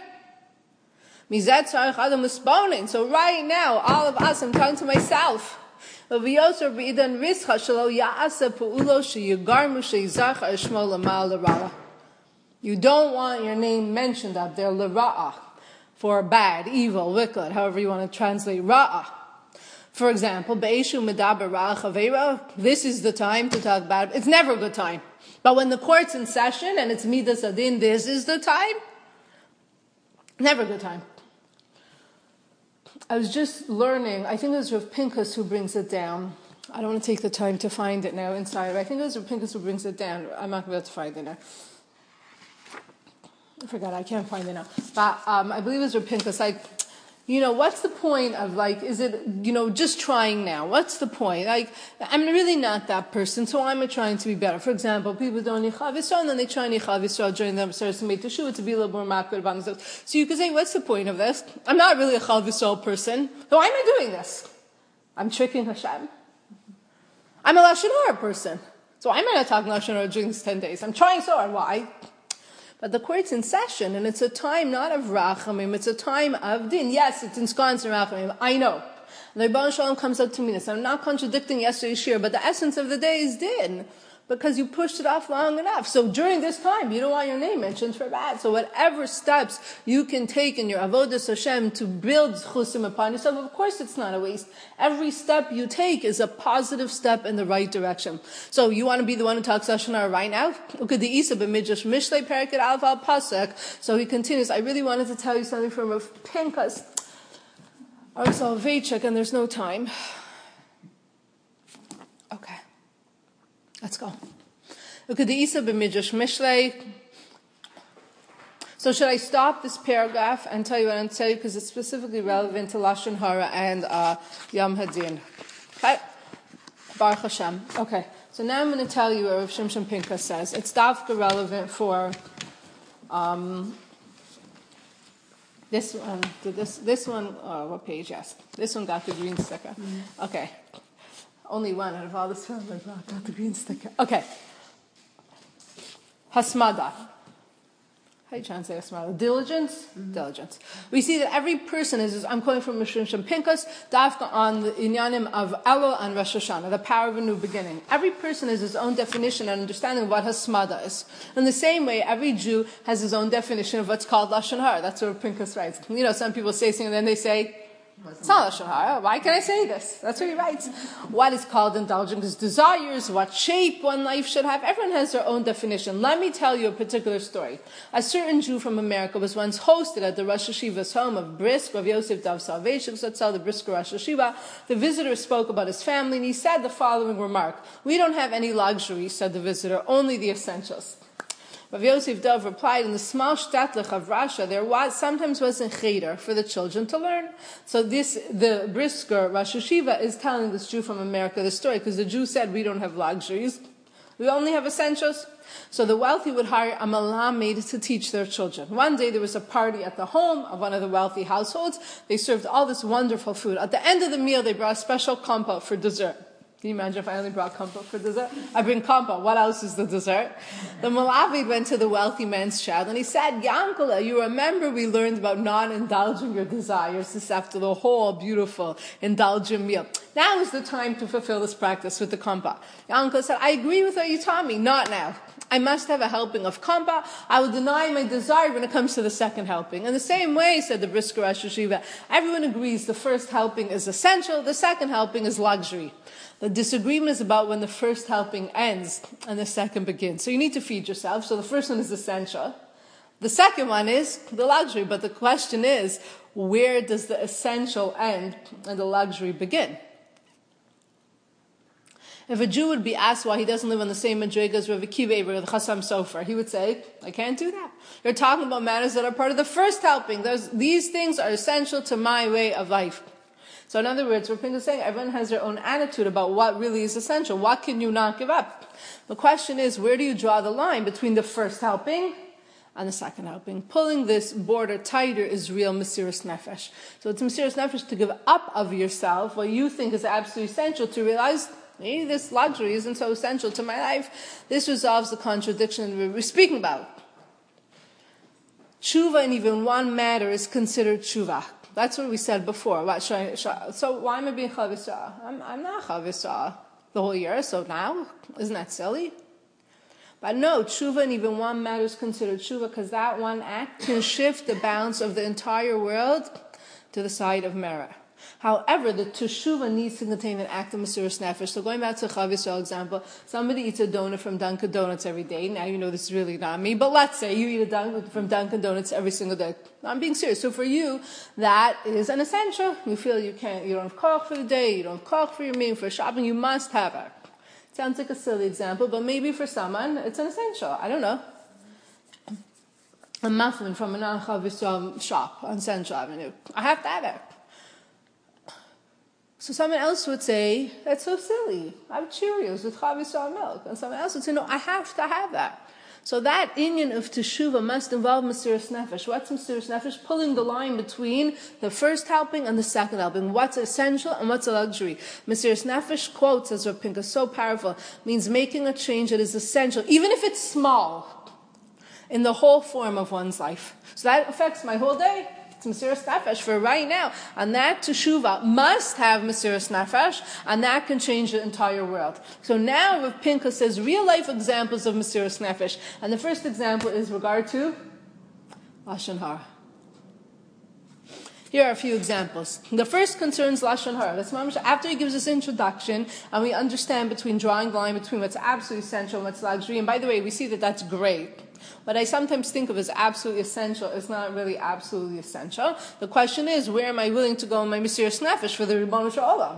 So right now, all of us, I'm talking to myself. You don't want your name mentioned up there, l'ra'ah, for bad, evil, wicked, however you want to translate ra'ah. For example, this is the time to talk about it. It's never a good time. But when the court's in session and it's Midas Hadin, this is the time. Never a good time. I was just learning, I think it was Rav Pinchas who brings it down. I don't want to take the time to find it now inside, but I think it was Rav Pinchas who brings it down. I'm not going to be able to find it now. I forgot, I can't find it now. But um, I believe it was Rav Pinchas, like, you know, what's the point of, like, is it, you know, just trying now? What's the point? Like, I'm really not that person, so I'm trying to be better. For example, people don't Nichav Yisrael, and then they try Nichav Yisrael during themselves to make Teshuvah to be a little more makbid about themselves. So you could say, what's the point of this? I'm not really a Chav Yisrael person. So why am I doing this? I'm tricking Hashem. I'm a Lashon Hara person. So why am I not talking Lashon Hara during these ten days? I'm trying so hard. Why? But the court's in session, and it's a time not of Rachamim, it's a time of Din. Yes, it's ensconced in Rachamim, I know. The Rebbeinu Shalom comes up to me, so I'm not contradicting yesterday's shir, but the essence of the day is Din. because you pushed it off long enough. So during this time, you don't want your name mentioned for bad. So whatever steps you can take in your avodas Hashem to build chusim upon yourself, of course it's not a waste. Every step you take is a positive step in the right direction. So you want to be the one who talks Lashon Hara right now? So he continues, I really wanted to tell you something from Rav Pinchas or Soloveitchik, and there's no time. Okay. Let's go. Look at the Isa b'midrash Mishlei. So should I stop this paragraph and tell you what I'm telling you, because it's specifically relevant to Lashon Hara and uh, Yom Hadin. Okay. Baruch Hashem. Okay. So now I'm going to tell you what Rav Shimshon Pinchas says. It's dafka relevant for um, this one. This this one. Oh, what page? Yes, this one got the green sticker. Mm-hmm. Okay. Only one out of all this film got the green sticker. Okay. Hasmada. How do you translate hasmada? Diligence? Mm-hmm. Diligence. We see that every person is, I'm quoting from Rav Shimshon Pinchas, dafka on the inyanim of Elul and Rosh Hashanah, the power of a new beginning. Every person has his own definition and understanding of what hasmada is. In the same way, every Jew has his own definition of what's called Lashon Hara. That's what Pinchas writes. You know, some people say something and then they say, it's not Lashon Hara. Why can I say this? That's what he writes. What is called indulging his desires, what shape one life should have. Everyone has their own definition. Let me tell you a particular story. A certain Jew from America was once hosted at the Rosh Hashiva's home of Brisk, Rav Yosef Dov Salvation, so the Brisk Rosh Hashiva. The visitor spoke about his family, and he said the following remark. We don't have any luxury, said the visitor, only the essentials. Rav Yosef Dov replied, in the small shtetlich of Russia, there was sometimes wasn't cheder for the children to learn. So this, the Brisker Rosh Hashiva is telling this Jew from America the story, because the Jew said, we don't have luxuries. We only have essentials. So the wealthy would hire a malamed to teach their children. One day there was a party at the home of one of the wealthy households. They served all this wonderful food. At the end of the meal, they brought a special compote for dessert. Can you imagine if I only brought compote for dessert? I bring compote. What else is the dessert? The Malavid went to the wealthy man's child and he said, Yankala, you remember we learned about not indulging your desires this after the whole beautiful indulgent meal. Now is the time to fulfill this practice with the compote. Yankala said, I agree with what you taught me. Not now. I must have a helping of compote. I will deny my desire when it comes to the second helping. In the same way, said the Brisker Rosh Hashiva, everyone agrees the first helping is essential, the second helping is luxury. The disagreement is about when the first helping ends and the second begins. So you need to feed yourself. So the first one is essential. The second one is the luxury. But the question is, where does the essential end and the luxury begin? If a Jew would be asked why he doesn't live on the same madriga as Rav Akiva or the Chassam Sofer, he would say, I can't do that. You're talking about matters that are part of the first helping. Those, these things are essential to my way of life. So in other words, Rav Pinchas is saying everyone has their own attitude about what really is essential. What can you not give up? The question is, where do you draw the line between the first helping and the second helping? Pulling this border tighter is real Mesiras Nefesh. So it's Mesiras Nefesh to give up of yourself what you think is absolutely essential, to realize maybe this luxury isn't so essential to my life. This resolves the contradiction we were speaking about. Tshuva in even one matter is considered tshuva. That's what we said before. What, should I, should I, so why am I being chavisah? I'm, I'm not chavisah the whole year, so now? Isn't that silly? But no, tshuva in even one matter is considered tshuva because that one act can shift the balance of the entire world to the side of merit. However, the teshuva needs to contain an act of Mesiras Nefesh. So going back to Chav Yisrael example, somebody eats a donut from Dunkin' Donuts every day. Now you know this is really not me, but let's say you eat a donut from Dunkin' Donuts every single day. I'm being serious. So for you, that is an essential. You feel you can't, you don't have koch for the day, you don't have koch for your meal, for shopping, you must have it. Sounds like a silly example, but maybe for someone, it's an essential. I don't know. A muffin from a non-Chav Yisrael shop on Central Avenue. I have to have it. So someone else would say, that's so silly. I have Cheerios with Chav Yisrael milk. And someone else would say, no, I have to have that. So that inyan of teshuva must involve Mesiras Nefesh. What's Mesiras Nefesh? Pulling the line between the first helping and the second helping. What's essential and what's a luxury? Mesiras Nefesh quotes, as Rav Pinchas, so powerful, means making a change that is essential, even if it's small, in the whole form of one's life. So that affects my whole day. It's Mesiras Nefesh for right now. And that Teshuvah must have Mesiras Nefesh, and that can change the entire world. So now Rav Pinchas says real life examples of Mesiras Nefesh. And the first example is regard to Lashon Hara. Here are a few examples. The first concerns Lashon Hara. That's mamish after he gives us introduction, and we understand between drawing the line between what's absolutely essential and what's luxury. And by the way, we see that that's great. What I sometimes think of as absolutely essential is not really absolutely essential. The question is, where am I willing to go in my Mesiras Nefesh for the Ribono Shel Olam?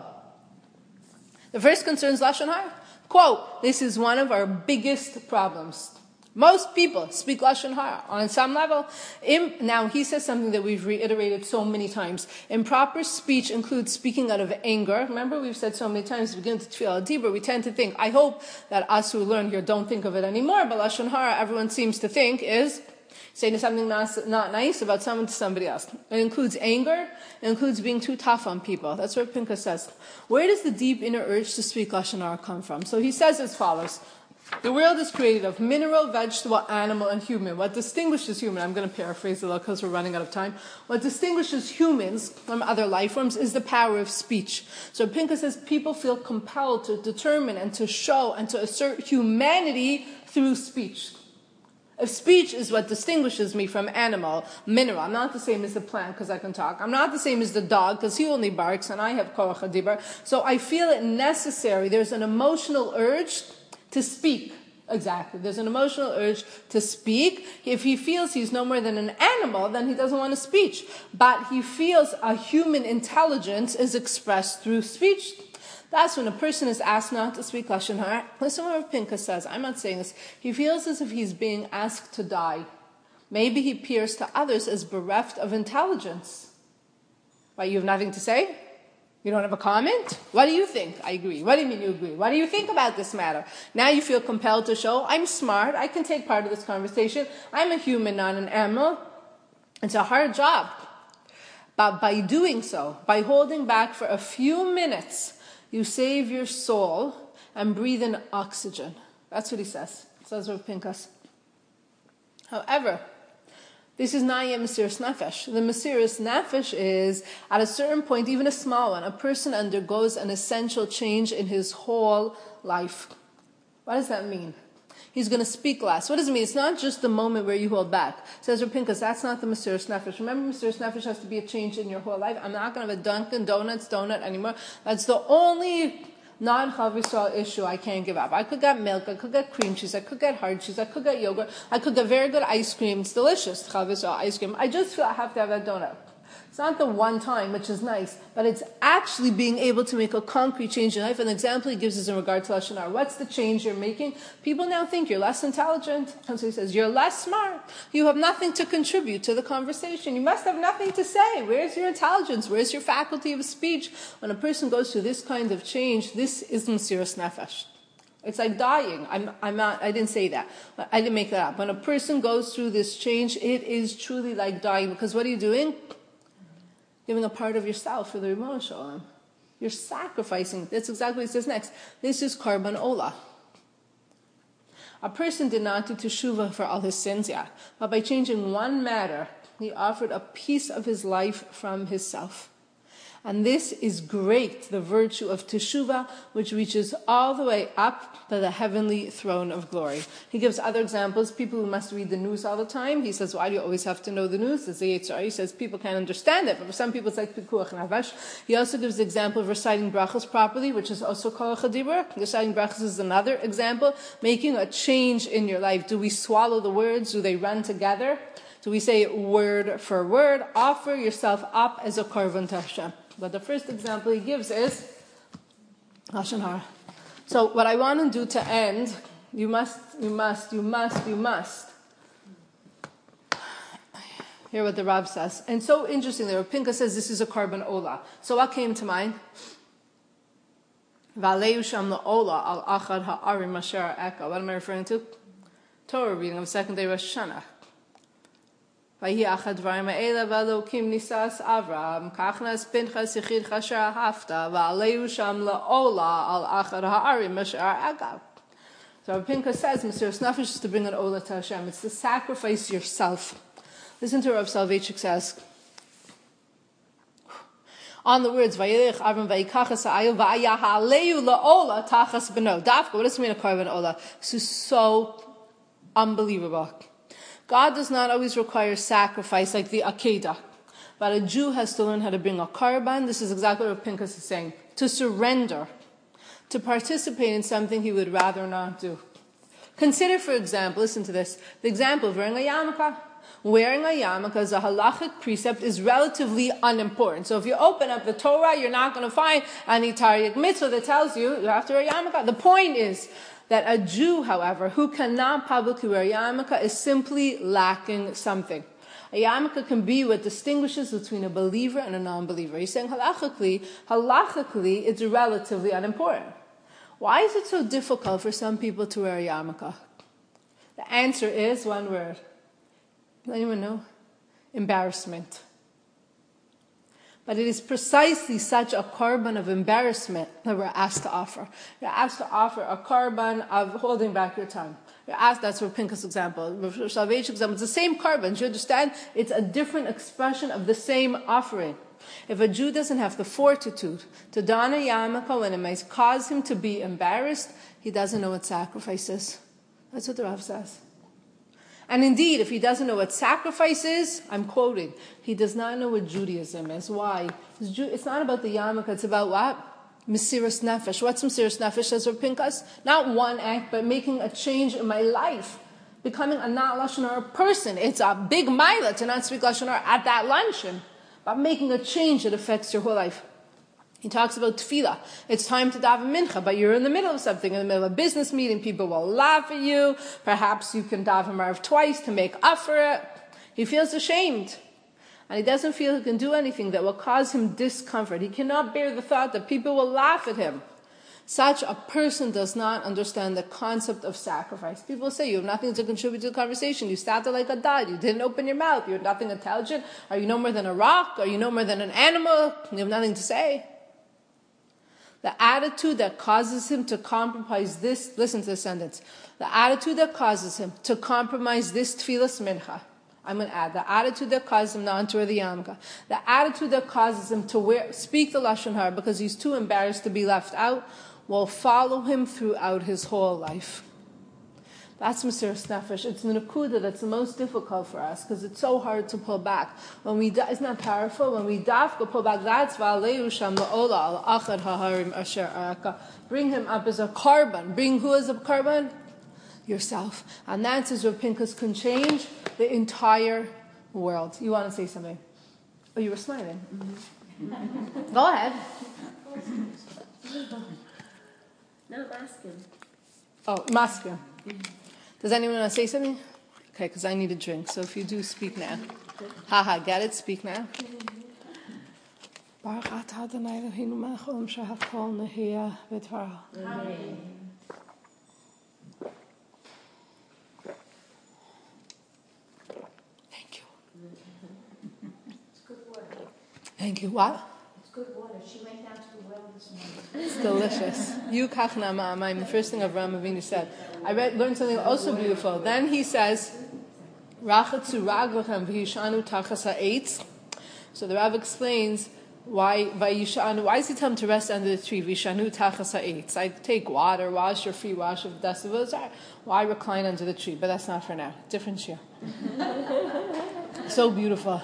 The first concerns Lashon Hara. Quote, this is one of our biggest problems. Most people speak Lashon Hara on some level. In, now, he says something that we've reiterated so many times. Improper speech includes speaking out of anger. Remember, we've said so many times, begin to Tefillah Dibur, we tend to think, I hope that us who learn here don't think of it anymore, but Lashon Hara, everyone seems to think, is saying something not, not nice about someone to somebody else. It includes anger. It includes being too tough on people. That's what Pinchas says. Where does the deep inner urge to speak Lashon Hara come from? So he says as follows. The world is created of mineral, vegetable, animal, and human. What distinguishes human, I'm going to paraphrase a little because we're running out of time. What distinguishes humans from other life forms is the power of speech. So Pinchas says people feel compelled to determine and to show and to assert humanity through speech. If speech is what distinguishes me from animal, mineral, I'm not the same as the plant because I can talk. I'm not the same as the dog because he only barks and I have koach hadibur. So I feel it necessary. There's an emotional urge to speak. Exactly. There's an emotional urge to speak. If he feels he's no more than an animal, then he doesn't want to speak. But he feels a human intelligence is expressed through speech. That's when a person is asked not to speak Lashon Hara. Listen what Pinchas says. I'm not saying this. He feels as if he's being asked to die. Maybe he appears to others as bereft of intelligence. Why, you have nothing to say? You don't have a comment? What do you think? I agree. What do you mean you agree? What do you think about this matter? Now you feel compelled to show, I'm smart, I can take part of this conversation, I'm a human, not an animal. It's a hard job. But by doing so, by holding back for a few minutes, you save your soul and breathe in oxygen. That's what he says. Says Rav Pinchas. However, this is not yet Mesiras Nefesh. The Mesiras Nefesh is, at a certain point, even a small one, a person undergoes an essential change in his whole life. What does that mean? He's going to speak less. What does it mean? It's not just the moment where you hold back. Says Rav Pinchas, that's not the Mesiras Nefesh. Remember, Mesiras Nefesh has to be a change in your whole life. I'm not going to have a Dunkin' Donuts donut anymore. That's the only non-Chav Yisrael issue I can't give up. I could get milk, I could get cream cheese, I could get hard cheese, I could get yogurt, I could get very good ice cream. It's delicious, Chav Yisrael ice cream. I just feel I have to have that donut. It's not the one time, which is nice, but it's actually being able to make a concrete change in life. An example he gives is in regard to Lashon Hara. What's the change you're making? People now think you're less intelligent. And so he says, you're less smart. You have nothing to contribute to the conversation. You must have nothing to say. Where's your intelligence? Where's your faculty of speech? When a person goes through this kind of change, this is Mesiras Nefesh. It's like dying. I'm, I'm not, I didn't say that. I didn't make that up. When a person goes through this change, it is truly like dying. Because what are you doing? Giving a part of yourself for the Ribono Shel Olam. You're sacrificing. That's exactly what it says next. This is Karban Olah. A person did not do teshuvah for all his sins yet, but by changing one matter, he offered a piece of his life from his self. And this is great, the virtue of teshuvah, which reaches all the way up to the heavenly throne of glory. He gives other examples. People who must read the news all the time. He says, why do you always have to know the news? It's the Yetzer Hara. He says, people can't understand it. But for some people, it's like Pikuach Nefesh. He also gives the example of reciting brachos properly, which is also Koach Hadibur. Reciting brachos is another example. Making a change in your life. Do we swallow the words? Do they run together? Do we say it word for word? Offer yourself up as a korban to Hashem. But the first example he gives is Lashon Hara. So what I want to do to end, you must, you must, you must, you must hear what the Rav says. And so interesting, the Rav Pinchas says this is a Karban Olah. So what came to mind? V'aleu sham la'olah al achad ha'arim asher eka. What am I referring to? Torah reading of the second day Rosh Hashanah. Vayhi achad dvarim ha'ela v'elokim nisas Avram kachnas Pinchas yichid chasher hafta v'aleu sham la'olah al achad ha'arim asher eka. So Rav Pinchas says, Mesiras Nefesh is to bring an olah to Hashem. It's to sacrifice yourself. Listen to Rav Soloveitchik says, on the words Vayelech Avram Vayikachas Ha'ayu Vayahaleu La'ola Tachas Beno. Dafka, what does it mean a korban ola? This is so unbelievable. God does not always require sacrifice like the Akedah. But a Jew has to learn how to bring a korban. This is exactly what Pinchas is saying. To surrender. To participate in something he would rather not do. Consider, for example, listen to this, the example of wearing a yarmulke. Wearing a yarmulke as a halachic precept is relatively unimportant. So if you open up the Torah, you're not going to find any Tariq mitzvah that tells you you have to wear a yarmulke. The point is that a Jew, however, who cannot publicly wear a yarmulke is simply lacking something. A yarmulke can be what distinguishes between a believer and a non-believer. He's saying halachically, halachically, it's relatively unimportant. Why is it so difficult for some people to wear a yarmulke? The answer is one word. Does anyone know? Embarrassment. But it is precisely such a korban of embarrassment that we're asked to offer. You're asked to offer a korban of holding back your tongue. You're asked, that's for Pinchas' example. For Salvation example, it's the same korban. Do you understand? It's a different expression of the same offering. If a Jew doesn't have the fortitude to don a yarmulke when it may cause him to be embarrassed, he doesn't know what sacrifice is. That's what the Rav says. And indeed, if he doesn't know what sacrifice is, I'm quoting, he does not know what Judaism is. Why? It's not about the yarmulke, it's about what? Mesiras Nefesh. What's Mesiras Nefesh, says Rav Pinchas? Not one act, but making a change in my life. Becoming a not Lashon Hara person. It's a big mila to not speak Lashon Hara at that luncheon. But making a change that affects your whole life. He talks about tefillah. It's time to daven mincha, but you're in the middle of something, in the middle of a business meeting. People will laugh at you. Perhaps you can daven marv twice to make up for it. He feels ashamed. And he doesn't feel he can do anything that will cause him discomfort. He cannot bear the thought that people will laugh at him. Such a person does not understand the concept of sacrifice. People say you have nothing to contribute to the conversation. You started like a dad. You didn't open your mouth. You have nothing intelligent. Are you no more than a rock? Are you no more than an animal? You have nothing to say. The attitude that causes him to compromise this, listen to the sentence. The attitude that causes him to compromise this tefillas mincha. I'm going to add, the attitude that causes him not to wear the yarmulke. The attitude that causes him to wear, speak the Lashon Hara because he's too embarrassed to be left out will follow him throughout his whole life. That's Mesiras Nefesh. It's the Nakuda that's the most difficult for us because it's so hard to pull back. When we, isn't that powerful? When we dafka pull back, that's Va'aleu Sham La'ola Al Achad Ha'harim Asher Araka. Bring him up as a korban. Bring who as a korban? Yourself. And that, says Rav Pinchas, can change the entire world. You want to say something? Oh, you were smiling. Mm-hmm. Go ahead. No, ask him. Oh, Masker. Does anyone want to say something? Okay, because I need a drink. So if you do, speak now. Haha, get it? Speak now. Baruch atah Adonai Eloheinu melech haolam shehakol nehiyah b'dvaro. Amen. Thank you. It's good water. Thank you. What? It's good water. She went down to the well this morning. It's delicious. You kachna ma'amayim. The first thing Avraham Avinu said. I read, learned something also beautiful. Then he says, "Rachatzu raglachem v'yishanu tachas ha'etz." So the Rav explains why v'yishanu. Why does he tell him to rest under the tree? V'yishanu tachas ha'etz. Like take water, wash your feet, wash your dust. Why recline under the tree? But that's not for now. Different shir. So beautiful.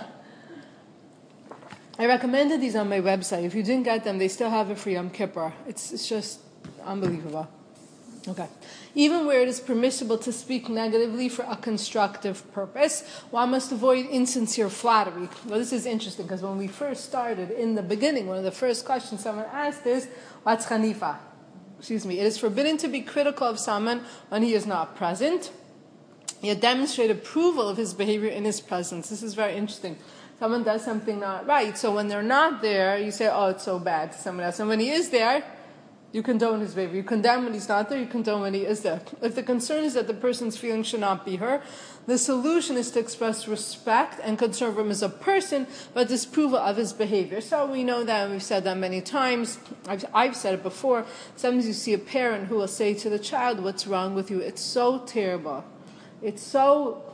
I recommended these on my website. If you didn't get them, they still have it for Yom Kippur. It's it's just unbelievable. Okay. Even where it is permissible to speak negatively for a constructive purpose, one must avoid insincere flattery. Well, this is interesting because when we first started, in the beginning, one of the first questions someone asked is, what's Hanifa? Excuse me. It is forbidden to be critical of someone when he is not present, yet demonstrate approval of his behavior in his presence. This is very interesting. Someone does something not right, so when they're not there, you say, oh, it's so bad to someone else. And when he is there, you condone his behavior. You condemn when he's not there, you condone when he is there. If the concern is that the person's feelings should not be hurt, the solution is to express respect and concern for him as a person, but disapproval of his behavior. So we know that, and we've said that many times. I've, I've said it before. Sometimes you see a parent who will say to the child, what's wrong with you? It's so terrible. It's so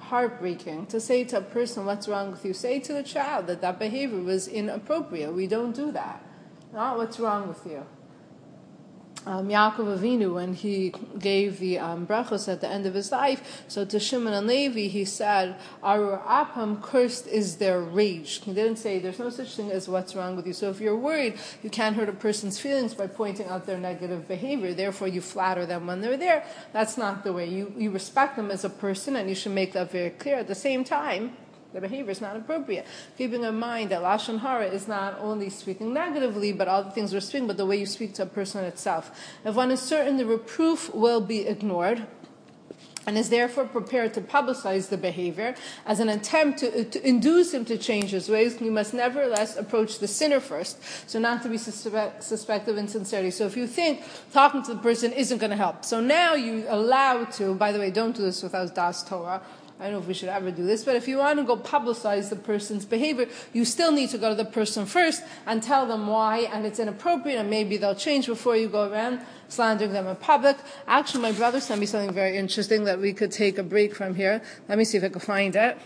heartbreaking to say to a person, what's wrong with you? Say to the child that that behavior was inappropriate. We don't do that. Not what's wrong with you. Um, Yaakov Avinu, when he gave the um, brachos at the end of his life, so to Shimon and Levi, he said, Arur Apam, cursed is their rage. He didn't say there's no such thing as what's wrong with you. So if you're worried, you can't hurt a person's feelings by pointing out their negative behavior. Therefore, you flatter them when they're there. That's not the way. You, you respect them as a person, and you should make that very clear. At the same time, the behavior is not appropriate. Keeping in mind that Lashon Hara is not only speaking negatively, but all the things we're speaking, but the way you speak to a person itself. If one is certain the reproof will be ignored, and is therefore prepared to publicize the behavior as an attempt to, to induce him to change his ways, you must nevertheless approach the sinner first, so not to be suspect, suspect of insincerity. So if you think talking to the person isn't going to help, so now you allow to, by the way, don't do this without Das Torah, I don't know if we should ever do this, but if you want to go publicize the person's behavior, you still need to go to the person first and tell them why, and it's inappropriate, and maybe they'll change before you go around slandering them in public. Actually, my brother sent me something very interesting that we could take a break from here. Let me see if I can find it.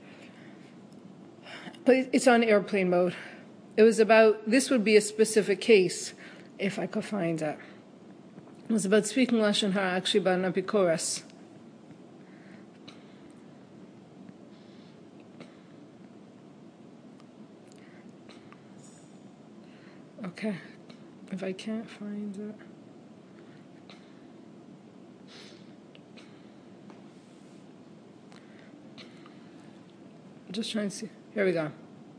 But it's on airplane mode. It was about, this would be a specific case, if I could find it. It was about speaking Lashon Hara, actually about an apikoros. Okay, if I can't find it. I'm just trying to see. Here we go.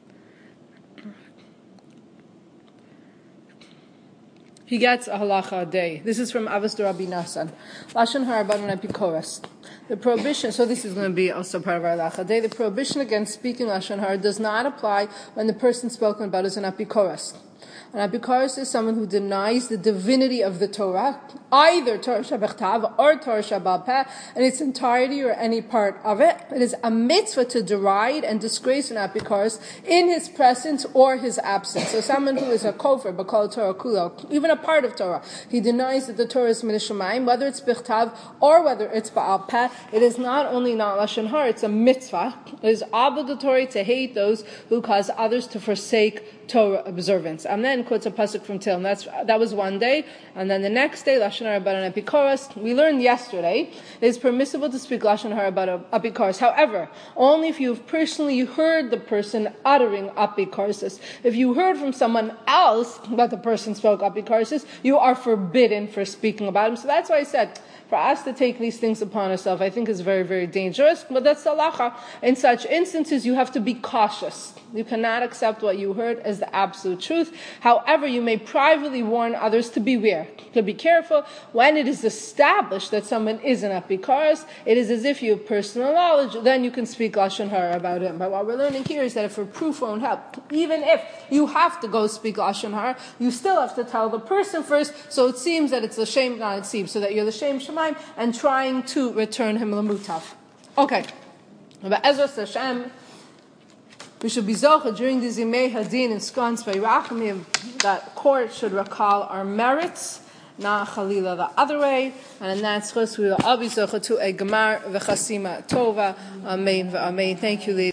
He gets a halacha a day. This is from Avos Rabbi Nassan. Lashon Hara about an apikoros. The prohibition, so this is going to be also part of our halacha a day. The prohibition against speaking Lashon Hara does not apply when the person spoken about is an apikoros. An apikoros is someone who denies the divinity of the Torah, either Torah Shabachtav or Torah Shabbal Peh, in its entirety or any part of it. It is a mitzvah to deride and disgrace an apikoros in his presence or his absence. So someone who is a kofar, bakol Torah kulo, even a part of Torah, he denies that the Torah is min hashamayim, whether it's bichtav or whether it's ba'al peh. It is not only not lashon hara, it's a mitzvah. It is obligatory to hate those who cause others to forsake Torah observance. And then quotes a pasuk from Tehillim. That's that was one day, and then the next day lashon hara about an apikoros. We learned yesterday it is permissible to speak lashon hara about an apikoros. However, only if you've personally heard the person uttering apikoros. If you heard from someone else that the person spoke apikoros, you are forbidden for speaking about him. So that's why I said, for us to take these things upon ourselves, I think is very, very dangerous. But that's the halacha. In such instances, you have to be cautious. You cannot accept what you heard as the absolute truth. However, you may privately warn others to beware, to be careful. When it is established that someone is an apikoros, it is as if you have personal knowledge, then you can speak lashon hara about him. But what we're learning here is that if a proof won't help, even if you have to go speak lashon hara, you still have to tell the person first. So it seems that it's the shame, not it seems, so that you're the shame shemaim and trying to return him lemutav. Okay, but Ezras Hashem, we should be zocha during the Zimei Hadin and Skans by Rachamim, that court should recall our merits, not Chalila the other way, and in that schus we will all be zocha to a Gemar v'chasima tova. Amen v'amen. Thank you, ladies.